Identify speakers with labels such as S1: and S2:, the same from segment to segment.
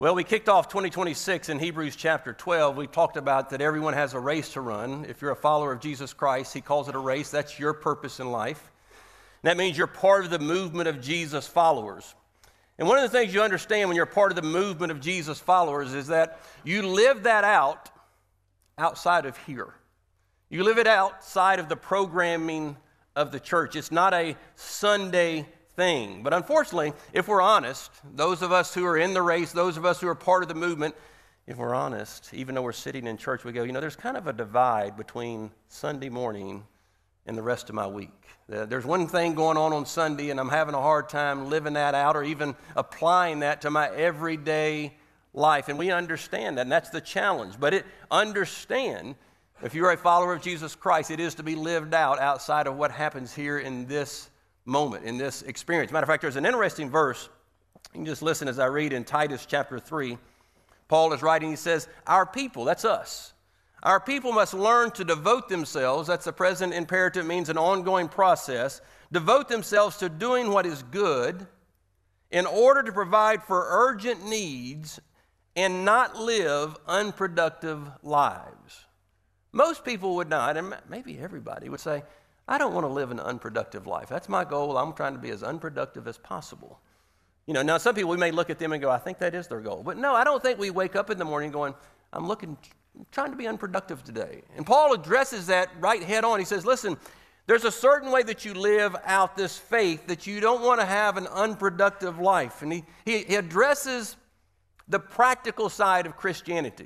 S1: Well, we kicked off 2026 in Hebrews chapter 12. We talked about that everyone has a race to run. If you're a follower of Jesus Christ, he calls it a race. That's your purpose in life. And that means you're part of the movement of Jesus followers. And one of the things you understand when you're part of the movement of Jesus followers is that you live that out outside of here. You live it outside of the programming of the church. It's not a Sunday thing. But unfortunately, if we're honest, those of us who are in the race, those of us who are part of the movement, if we're honest, even though we're sitting in church, we go, there's kind of a divide between Sunday morning and the rest of my week. There's one thing going on Sunday, and I'm having a hard time living that out or even applying that to my everyday life. And we understand that, and that's the challenge. But understand, if you're a follower of Jesus Christ, it is to be lived out outside of what happens here in this moment, in this experience. Matter of fact, there's an interesting verse. You can just listen as I read in Titus chapter 3. Paul is writing, he says, our people, that's us, our people must learn to devote themselves, that's the present imperative, means an ongoing process, devote themselves to doing what is good in order to provide for urgent needs and not live unproductive lives. Most people would not, and maybe everybody would say, I don't want to live an unproductive life. That's my goal. I'm trying to be as unproductive as possible. Now some people, we may look at them and go, I think that is their goal. But no, I don't think we wake up in the morning going, I'm trying to be unproductive today. And Paul addresses that right head on. He says, listen, there's a certain way that you live out this faith that you don't want to have an unproductive life. And he addresses the practical side of Christianity.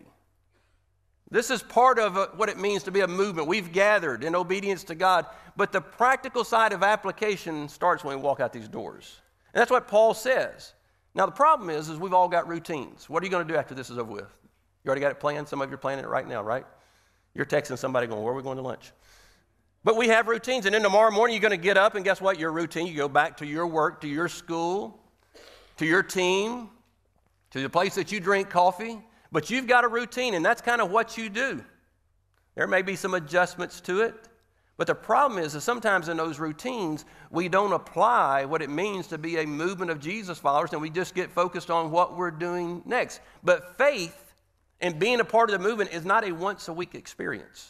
S1: This is part of what it means to be a movement. We've gathered in obedience to God, but the practical side of application starts when we walk out these doors. And that's what Paul says. Now, the problem is we've all got routines. What are you going to do after this is over with? You already got it planned? Some of you are planning it right now, right? You're texting somebody going, where are we going to lunch? But we have routines, and then tomorrow morning you're going to get up, and guess what? Your routine, you go back to your work, to your school, to your team, to the place that you drink coffee. But you've got a routine, and that's kind of what you do. There may be some adjustments to it, but the problem is that sometimes in those routines, we don't apply what it means to be a movement of Jesus followers, and we just get focused on what we're doing next. But faith and being a part of the movement is not a once-a-week experience.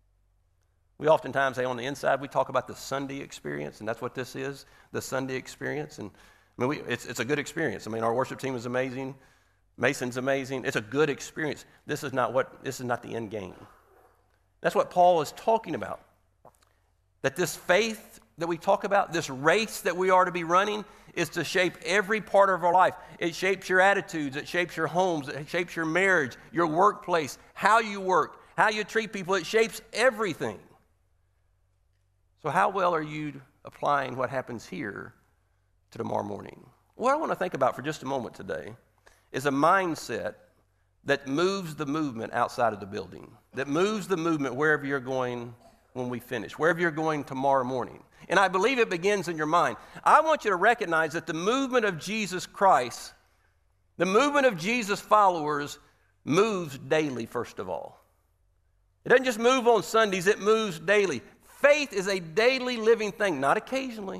S1: We oftentimes say on the inside, we talk about the Sunday experience, and that's what this is, the Sunday experience. And it's a good experience. Our worship team is amazing. Mason's amazing. It's a good experience. This is not the end game. That's what Paul is talking about. That this faith that we talk about, this race that we are to be running, is to shape every part of our life. It shapes your attitudes. It shapes your homes. It shapes your marriage, your workplace, how you work, how you treat people. It shapes everything. So how well are you applying what happens here to tomorrow morning? What I want to think about for just a moment today is a mindset that moves the movement outside of the building, that moves the movement wherever you're going when we finish, wherever you're going tomorrow morning. And I believe it begins in your mind. I want you to recognize that the movement of Jesus Christ, the movement of Jesus followers, moves daily, first of all. It doesn't just move on Sundays, it moves daily. Faith is a daily living thing, not occasionally.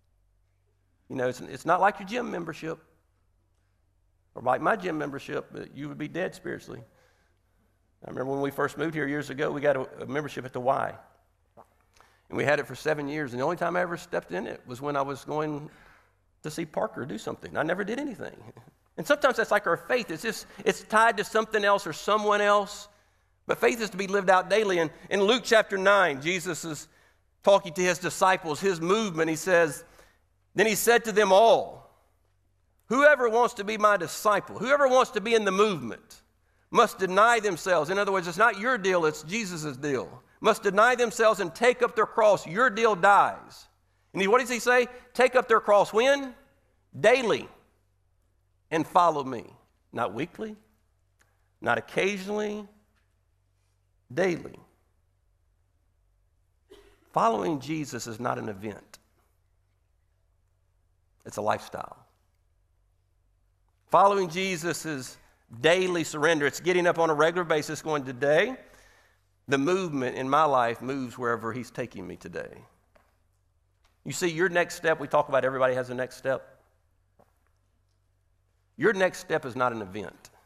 S1: It's not like your gym membership. Or like my gym membership, you would be dead spiritually. I remember when we first moved here years ago, we got a membership at the Y. And we had it for 7 years. And the only time I ever stepped in it was when I was going to see Parker do something. I never did anything. And sometimes that's like our faith. It's tied to something else or someone else. But faith is to be lived out daily. And in Luke chapter 9, Jesus is talking to his disciples, his movement. He says, then he said to them all, whoever wants to be my disciple, whoever wants to be in the movement, must deny themselves. In other words, it's not your deal, it's Jesus' deal. Must deny themselves and take up their cross. Your deal dies. And what does he say? Take up their cross when? Daily. And follow me. Not weekly, not occasionally, daily. Following Jesus is not an event. It's a lifestyle. Following Jesus is daily surrender. It's getting up on a regular basis going, today, the movement in my life moves wherever he's taking me today. You see, your next step, we talk about everybody has a next step. Your next step is not an event.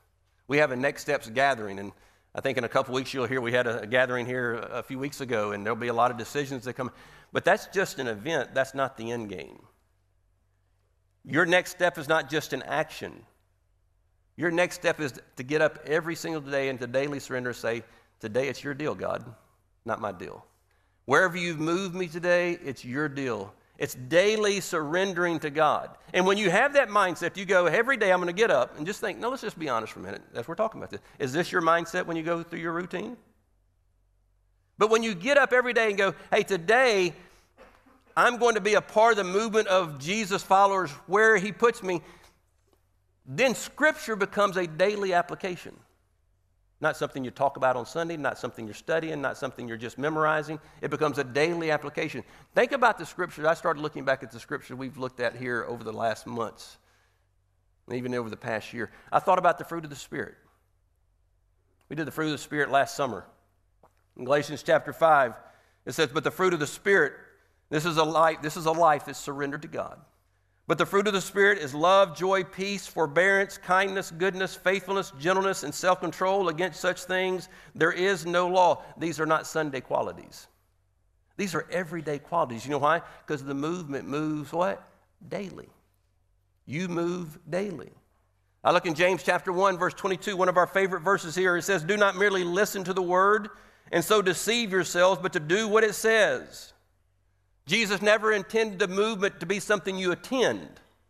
S1: We have a Next Steps gathering, and I think in a couple weeks you'll hear we had a gathering here a few weeks ago, and there'll be a lot of decisions that come. But that's just an event. That's not the end game. Your next step is not just an action. Your next step is to get up every single day and to daily surrender and say, today it's your deal, God, not my deal. Wherever you've moved me today, it's your deal. It's daily surrendering to God. And when you have that mindset, you go, every day I'm going to get up and just think, no, let's just be honest for a minute. As we're talking about this. Is this your mindset when you go through your routine? But when you get up every day and go, hey, today I'm going to be a part of the movement of Jesus followers where he puts me, then Scripture becomes a daily application. Not something you talk about on Sunday, not something you're studying, not something you're just memorizing. It becomes a daily application. Think about the Scriptures. I started looking back at the Scripture we've looked at here over the last months, and even over the past year. I thought about the fruit of the Spirit. We did the fruit of the Spirit last summer. In Galatians chapter 5, it says, but the fruit of the Spirit, this is a life that's surrendered to God. But the fruit of the Spirit is love, joy, peace, forbearance, kindness, goodness, faithfulness, gentleness, and self-control. Against such things there is no law. These are not Sunday qualities. These are everyday qualities. You know why? Because the movement moves what? Daily. You move daily. I look in James chapter 1, verse 22, one of our favorite verses here. It says, do not merely listen to the word and so deceive yourselves, but to do what it says. Jesus never intended the movement to be something you attend.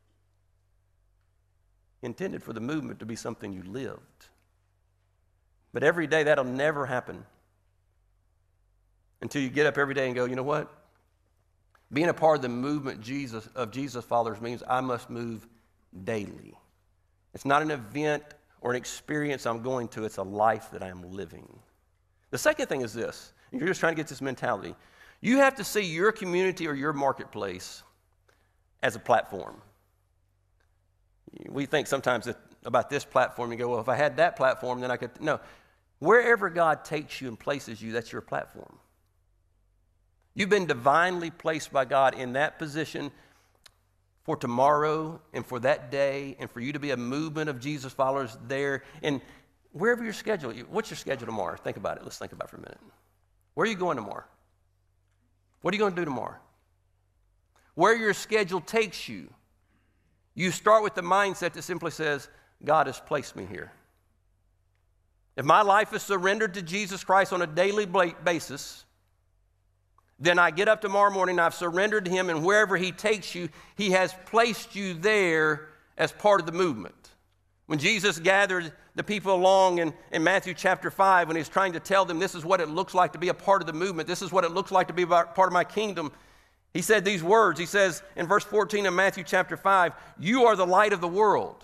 S1: He intended for the movement to be something you lived. But every day that'll never happen until you get up every day and go, you know what? Being a part of the movement of Jesus followers means I must move daily. It's not an event or an experience I'm going to. It's a life that I am living. The second thing is this. You're just trying to get this mentality. You have to see your community or your marketplace as a platform. We think sometimes about this platform, you go, well, if I had that platform, then I could. No. Wherever God takes you and places you, that's your platform. You've been divinely placed by God in that position for tomorrow and for that day and for you to be a movement of Jesus followers there. And wherever your schedule, what's your schedule tomorrow? Think about it. Let's think about it for a minute. Where are you going tomorrow? What are you going to do tomorrow? Where your schedule takes you, you start with the mindset that simply says, God has placed me here. If my life is surrendered to Jesus Christ on a daily basis, then I get up tomorrow morning, I've surrendered to him, and wherever he takes you, he has placed you there as part of the movement. When Jesus gathered the people along in Matthew chapter 5, when he's trying to tell them this is what it looks like to be a part of the movement, this is what it looks like to be part of my kingdom, he said these words. He says in verse 14 of Matthew chapter 5, you are the light of the world.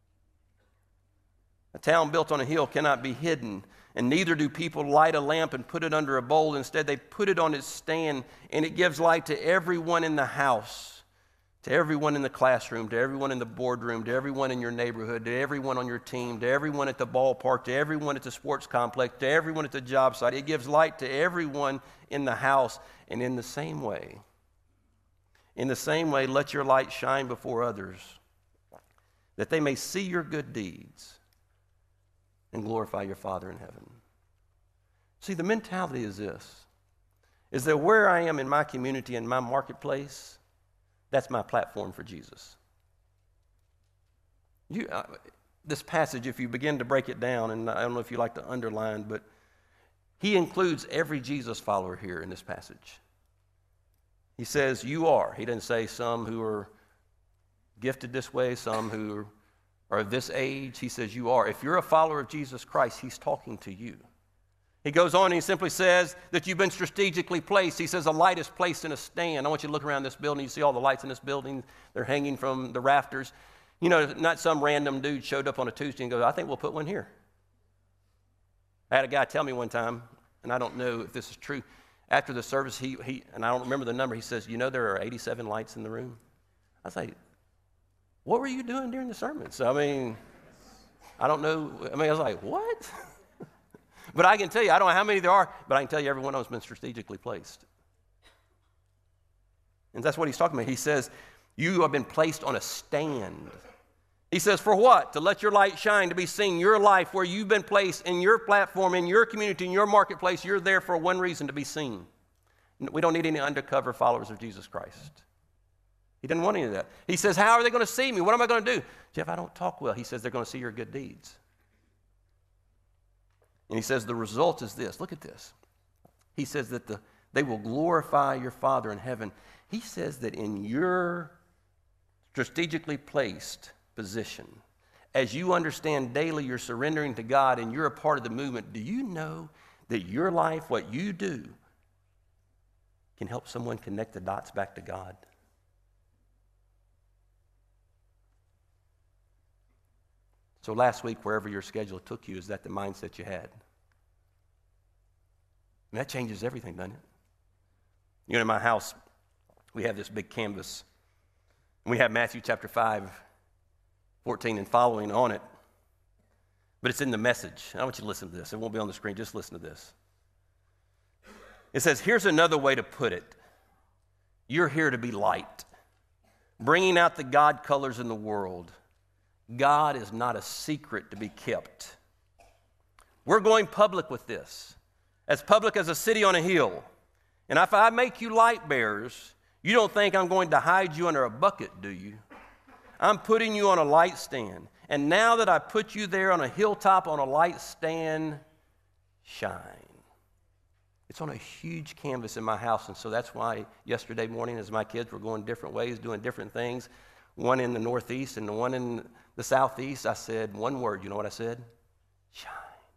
S1: A town built on a hill cannot be hidden, and neither do people light a lamp and put it under a bowl. Instead, they put it on its stand, and it gives light to everyone in the house. To everyone in the classroom, to everyone in the boardroom, to everyone in your neighborhood, to everyone on your team, to everyone at the ballpark, to everyone at the sports complex, to everyone at the job site. It gives light to everyone in the house. And in the same way, let your light shine before others, that they may see your good deeds and glorify your Father in heaven. See, the mentality is this, is that where I am in my community, in my marketplace, that's my platform for Jesus. This passage, if you begin to break it down, and I don't know if you like to underline, but he includes every Jesus follower here in this passage. He says, you are. He doesn't say some who are gifted this way, some who are of this age. He says, you are. If you're a follower of Jesus Christ, he's talking to you. He goes on and he simply says that you've been strategically placed. He says a light is placed in a stand. I want you to look around this building. You see all the lights in this building. They're hanging from the rafters. You know, not some random dude showed up on a Tuesday and goes, I think we'll put one here. I had a guy tell me one time, and I don't know if this is true, after the service, he and I don't remember the number, he says, you know there are 87 lights in the room? I was like, what were you doing during the sermon? So, I don't know. I was like, what? But I can tell you, I don't know how many there are, but I can tell you every one of them has been strategically placed. And that's what he's talking about. He says, you have been placed on a stand. He says, for what? To let your light shine, to be seen, your life, where you've been placed in your platform, in your community, in your marketplace. You're there for one reason, to be seen. We don't need any undercover followers of Jesus Christ. He doesn't want any of that. He says, how are they going to see me? What am I going to do? Jeff, I don't talk well. He says, they're going to see your good deeds. And he says, the result is this. Look at this. He says that they will glorify your Father in heaven. He says that in your strategically placed position, as you understand daily you're surrendering to God and you're a part of the movement, do you know that your life, what you do, can help someone connect the dots back to God? So last week, wherever your schedule took you, is that the mindset you had? And that changes everything, doesn't it? You know, in my house, we have this big canvas. And we have Matthew chapter 5, 14 and following on it. But it's in the Message. I want you to listen to this. It won't be on the screen. Just listen to this. It says, here's another way to put it. You're here to be light, bringing out the God colors in the world. God is not a secret to be kept. We're going public with this, as public as a city on a hill. And if I make you light bearers, you don't think I'm going to hide you under a bucket, do you? I'm putting you on a light stand. And now that I put you there on a hilltop on a light stand, shine. It's on a huge canvas in my house, and so that's why yesterday morning as my kids were going different ways, doing different things, one in the northeast and the one in the southeast, I said one word. You know what I said? Shine.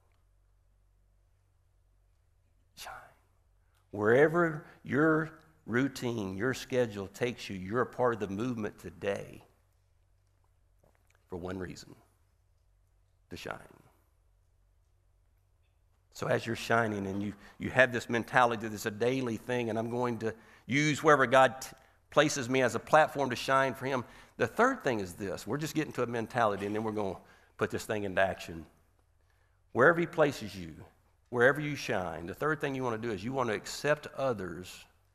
S1: Shine. Wherever your routine, your schedule takes you, you're a part of the movement today for one reason, to shine. So as you're shining and you have this mentality that it's a daily thing and I'm going to use wherever God places me as a platform to shine for Him. The third thing is this. We're just getting to a mentality and then we're going to put this thing into action. Wherever He places you, wherever you shine, the third thing you want to do is you want to accept others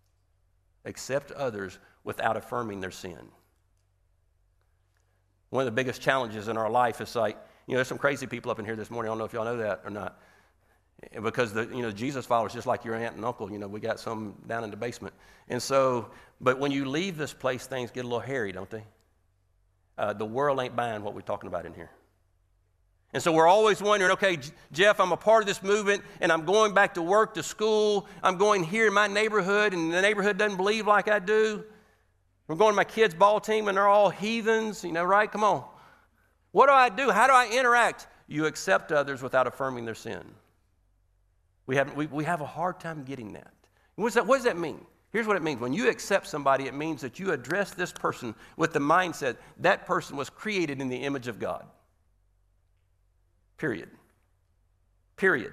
S1: without affirming their sin. One of the biggest challenges in our life is like, there's some crazy people up in here this morning. I don't know if y'all know that or not. Because Jesus followers, just like your aunt and uncle, we got some down in the basement. And so, but when you leave this place, things get a little hairy, don't they? The world ain't buying what we're talking about in here. And so we're always wondering, okay, Jeff, I'm a part of this movement, and I'm going back to work, to school. I'm going here in my neighborhood, and the neighborhood doesn't believe like I do. We're going to my kids' ball team, and they're all heathens, right? Come on. What do I do? How do I interact? You accept others without affirming their sin. We have a hard time getting that. What does that mean? Here's what it means. When you accept somebody, it means that you address this person with the mindset that person was created in the image of God. Period. Period.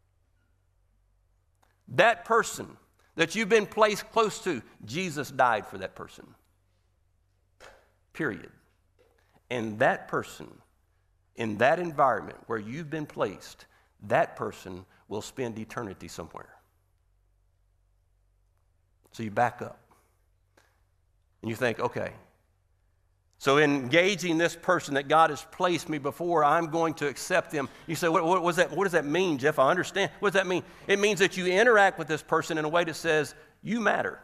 S1: That person that you've been placed close to, Jesus died for that person. Period. And that person, in that environment where you've been placed, that person will spend eternity somewhere. So you back up. And you think, okay, so in engaging this person that God has placed me before, I'm going to accept them. You say, what does that mean, Jeff? I understand. What does that mean? It means that you interact with this person in a way that says, you matter.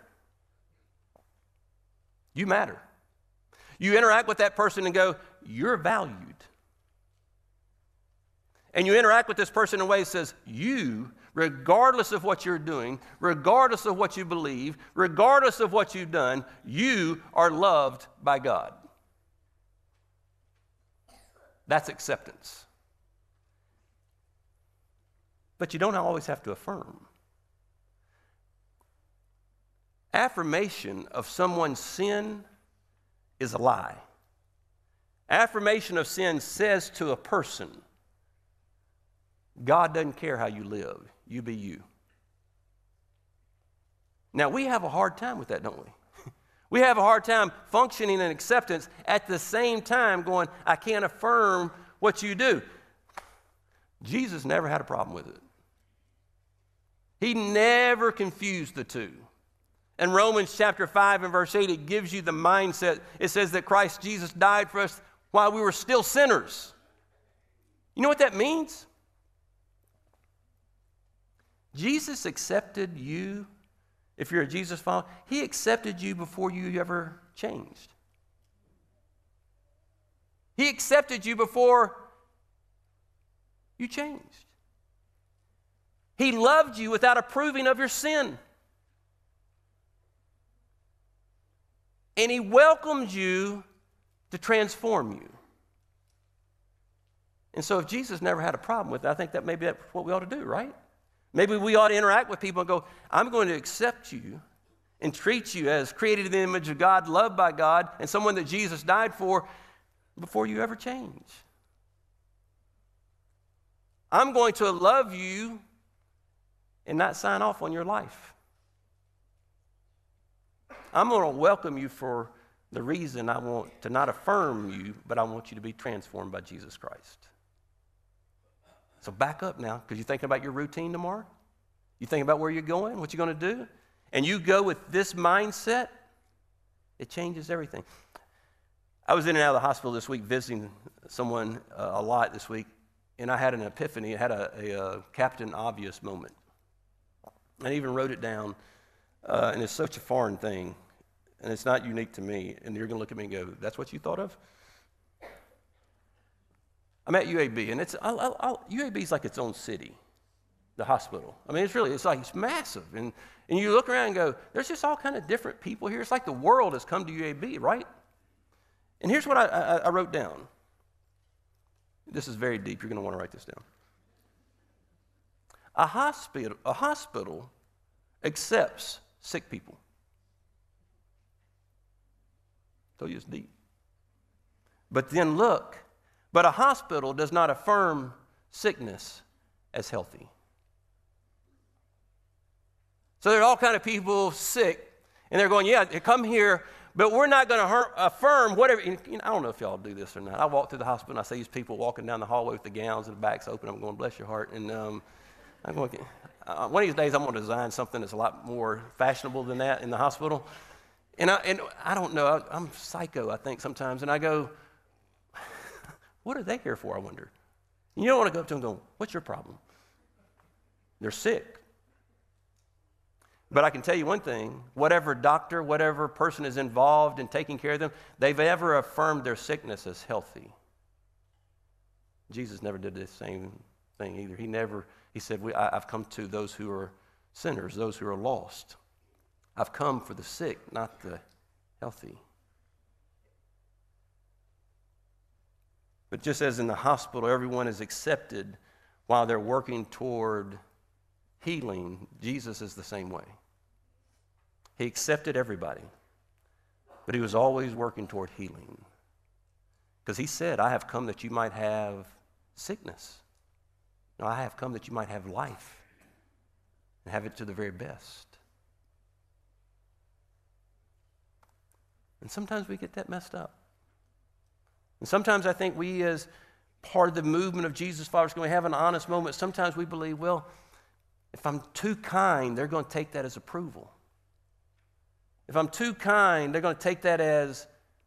S1: You matter. You interact with that person and go, you're valued. And you interact with this person in a way that says, you, regardless of what you're doing, regardless of what you believe, regardless of what you've done, you are loved by God. That's acceptance. But you don't always have to affirm. Affirmation of someone's sin is a lie. Affirmation of sin says to a person, God doesn't care how you live. You be you. Now, we have a hard time with that, don't we? We have a hard time functioning in acceptance at the same time going, I can't affirm what you do. Jesus never had a problem with it. He never confused the two. In Romans chapter 5 and verse 8, it gives you the mindset. It says that Christ Jesus died for us while we were still sinners. You know what that means? Jesus accepted you. If you're a Jesus follower, he accepted you before you ever changed. He accepted you before you changed. He loved you without approving of your sin. And he welcomed you to transform you. And so if Jesus never had a problem with it, I think that maybe that's what we ought to do, right? Maybe we ought to interact with people and go, I'm going to accept you and treat you as created in the image of God, loved by God, and someone that Jesus died for before you ever change. I'm going to love you and not sign off on your life. I'm going to welcome you for the reason I want to not affirm you, but I want you to be transformed by Jesus Christ. So back up now, because you're thinking about your routine tomorrow. You think about where you're going, what you're going to do, and you go with this mindset, it changes everything. I was in and out of the hospital this week visiting someone a lot this week, and I had an epiphany. I had a Captain Obvious moment. I even wrote it down, and it's such a foreign thing, and it's not unique to me, and you're going to look at me and go, that's what you thought of? I'm at UAB, and UAB is like its own city, the hospital. I mean, it's massive. And you look around and go, there's just all kind of different people here. It's like the world has come to UAB, right? And here's what I wrote down. This is very deep. You're going to want to write this down. A hospital accepts sick people. I told you it's deep. But then look. But a hospital does not affirm sickness as healthy. So there are all kind of people sick, and they're going, yeah, come here, but we're not going to affirm whatever. I don't know if y'all do this or not. I walk through the hospital, and I see these people walking down the hallway with the gowns and the backs open. I'm going, bless your heart. And I'm going, one of these days I'm going to design something that's a lot more fashionable than that in the hospital. And I don't know. I'm psycho, I think, sometimes. And I go, what are they here for, I wonder? You don't want to go up to them and go, what's your problem? They're sick. But I can tell you one thing, whatever doctor, whatever person is involved in taking care of them, they've ever affirmed their sickness as healthy. Jesus never did the same thing either. He said, I've come to those who are sinners, those who are lost. I've come for the sick, not the healthy. But just as in the hospital, everyone is accepted while they're working toward healing, Jesus is the same way. He accepted everybody, but he was always working toward healing. Because he said, I have come that you might have sickness. No, I have come that you might have life and have it to the very best. And sometimes we get that messed up. And sometimes I think we, as part of the movement of Jesus followers, when we have an honest moment, sometimes we believe, well, if I'm too kind, they're going to take that as approval. If I'm too kind, they're going to take that as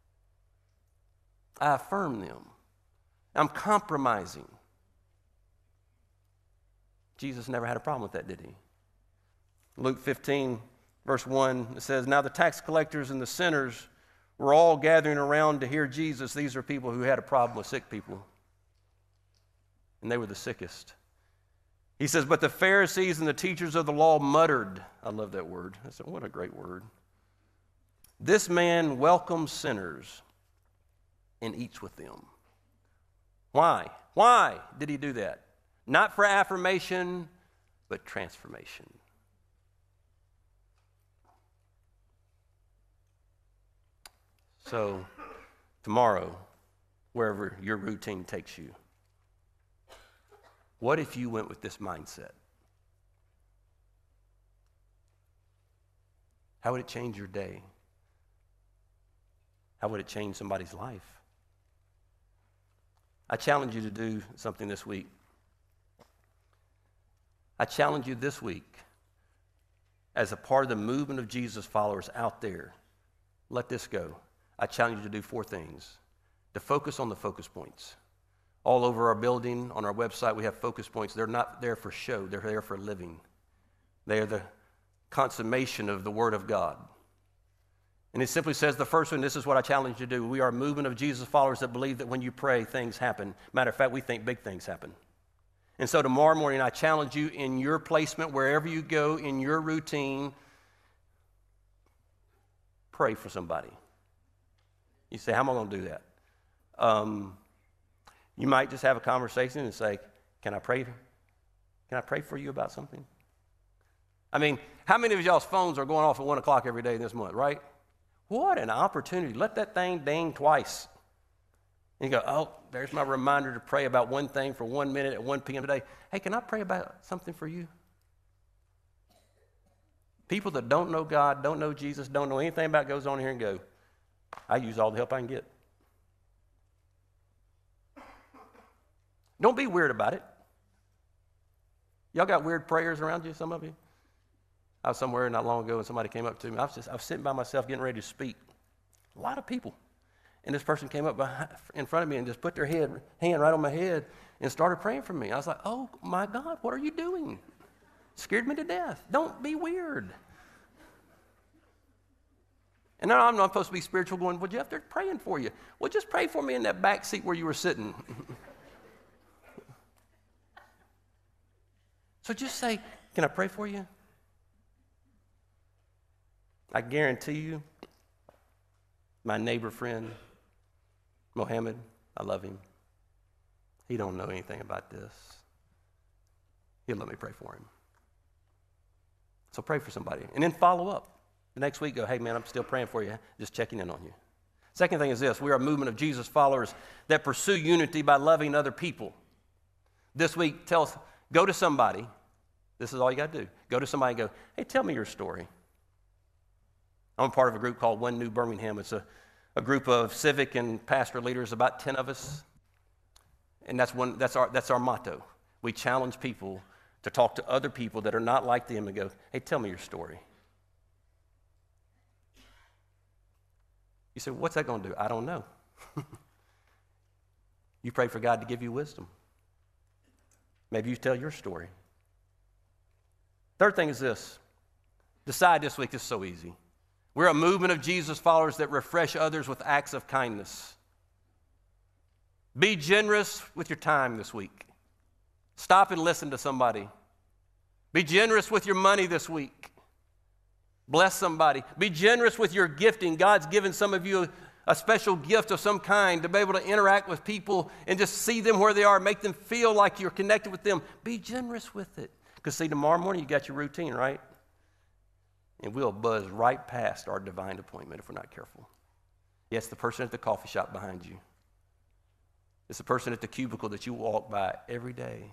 S1: I affirm them. I'm compromising. Jesus never had a problem with that, did he? Luke 15, verse 1, it says, now the tax collectors and the sinners were all gathering around to hear Jesus. These are people who had a problem with sick people. And they were the sickest. He says, but the Pharisees and the teachers of the law muttered. I love that word. I said, what a great word. This man welcomes sinners and eats with them. Why? Why did he do that? Not for affirmation, but transformation. So, tomorrow, wherever your routine takes you, what if you went with this mindset? How would it change your day? How would it change somebody's life? I challenge you to do something this week. I challenge you this week, as a part of the movement of Jesus followers out there, let this go. I challenge you to do 4 things. to focus on the focus points. All over our building, on our website, we have focus points. They're not there for show. They're there for living. They are the consummation of the Word of God. And it simply says, the first one, this is what I challenge you to do. We are a movement of Jesus followers that believe that when you pray, things happen. Matter of fact, we think big things happen. And so tomorrow morning, I challenge you in your placement, wherever you go, in your routine, pray for somebody. You say, how am I going to do that? You might just have a conversation and say, can I pray for you about something? I mean, how many of y'all's phones are going off at 1 o'clock every day this month, right? What an opportunity. Let that thing ding twice. And you go, oh, there's my reminder to pray about one thing for 1 minute at 1 p.m. today. Hey, can I pray about something for you? People that don't know God, don't know Jesus, don't know anything about goes on here and go, I use all the help I can get. Don't be weird about it. Y'all got weird prayers around you, some of you? I was somewhere not long ago and somebody came up to me. I was sitting by myself getting ready to speak. A lot of people. And this person came up in front of me and just put their hand right on my head and started praying for me. I was like, oh my God, what are you doing? Scared me to death. Don't be weird. And now I'm not supposed to be spiritual going, well, Jeff, they're praying for you. Well, just pray for me in that back seat where you were sitting. So just say, can I pray for you? I guarantee you, my neighbor friend, Mohammed, I love him. He don't know anything about this. He'll let me pray for him. So pray for somebody. And then follow up. The next week, go, hey, man, I'm still praying for you. Just checking in on you. Second thing is this. We are a movement of Jesus followers that pursue unity by loving other people. This week, go to somebody. This is all you got to do. Go to somebody and go, hey, tell me your story. I'm a part of a group called One New Birmingham. It's a group of civic and pastoral leaders, about 10 of us. And that's our motto. We challenge people to talk to other people that are not like them and go, hey, tell me your story. You say, what's that going to do? I don't know. You pray for God to give you wisdom. Maybe you tell your story. Third thing is this. Decide this week. This is so easy. We're a movement of Jesus followers that refresh others with acts of kindness. Be generous with your time this week. Stop and listen to somebody. Be generous with your money this week. Bless somebody. Be generous with your gifting. God's given some of you a special gift of some kind to be able to interact with people and just see them where they are, make them feel like you're connected with them. Be generous with it. Because see, tomorrow morning you got your routine, right? And we'll buzz right past our divine appointment if we're not careful. Yes, the person at the coffee shop behind you. It's the person at the cubicle that you walk by every day.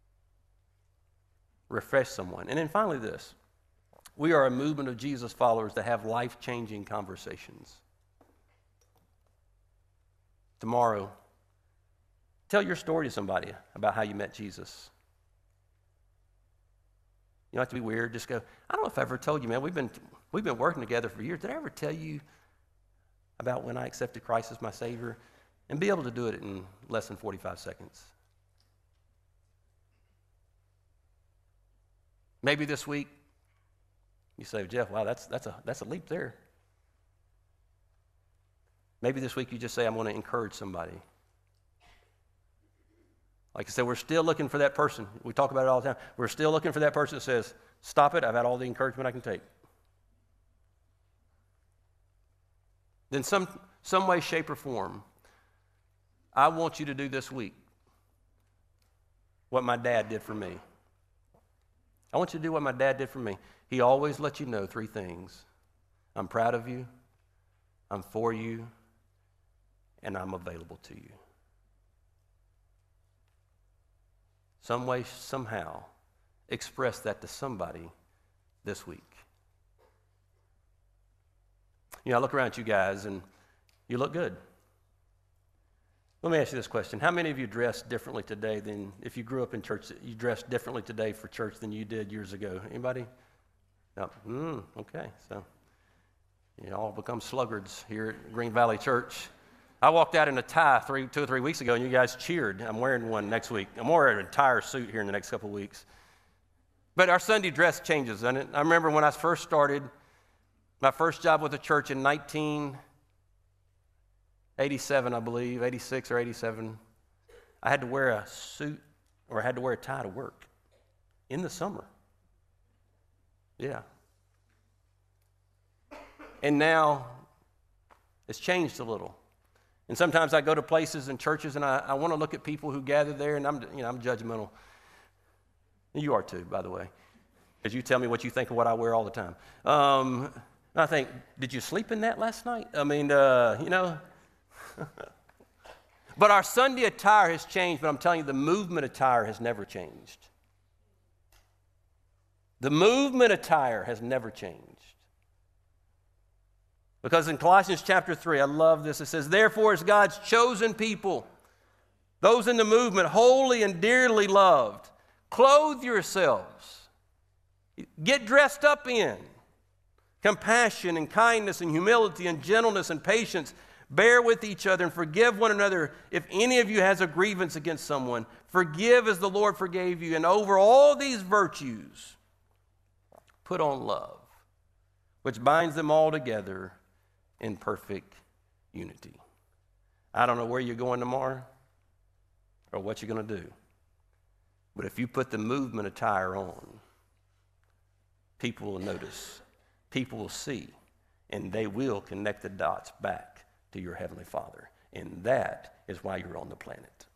S1: Refresh someone. And then finally this. We are a movement of Jesus followers that have life-changing conversations. Tomorrow, tell your story to somebody about how you met Jesus. You don't have to be weird. Just go, I don't know if I ever told you, man, we've been working together for years. Did I ever tell you about when I accepted Christ as my Savior? And be able to do it in less than 45 seconds. Maybe this week, you say, Jeff, wow, that's a leap there. Maybe this week you just say, I'm going to encourage somebody. Like I said, we're still looking for that person. We talk about it all the time. We're still looking for that person that says, stop it, I've had all the encouragement I can take. Then some way, shape, or form, I want you to do this week what my dad did for me. I want you to do what my dad did for me. He always let you know 3 things. I'm proud of you, I'm for you, and I'm available to you. Some way, somehow, express that to somebody this week. You know, I look around at you guys, and you look good. Let me ask you this question. How many of you dress differently today than, if you grew up in church, you dressed differently today for church than you did years ago? Anybody? No? Okay, so you all become sluggards here at Green Valley Church. I walked out in a tie 2 or 3 weeks ago, and you guys cheered. I'm wearing one next week. I'm wearing an entire suit here in the next couple of weeks. But our Sunday dress changes, doesn't it? I remember when I first started my first job with the church in 1987, I believe, 86 or 87. I had to wear a suit or I had to wear a tie to work in the summer. Yeah. And now it's changed a little. And sometimes I go to places and churches and I want to look at people who gather there, and I'm judgmental. You are too, by the way, because you tell me what you think of what I wear all the time. And I think, did you sleep in that last night? I mean, But our Sunday attire has changed, but I'm telling you, the movement attire has never changed. The movement attire has never changed. Because in Colossians chapter 3, I love this, it says, therefore, as God's chosen people, those in the movement, holy and dearly loved, clothe yourselves. Get dressed up in compassion and kindness and humility and gentleness and patience. Bear with each other and forgive one another. If any of you has a grievance against someone, forgive as the Lord forgave you. And over all these virtues, put on love, which binds them all together in perfect unity. I don't know where you're going tomorrow or what you're going to do. But if you put the movement attire on, people will notice, people will see, and they will connect the dots back to your Heavenly Father. And that is why you're on the planet.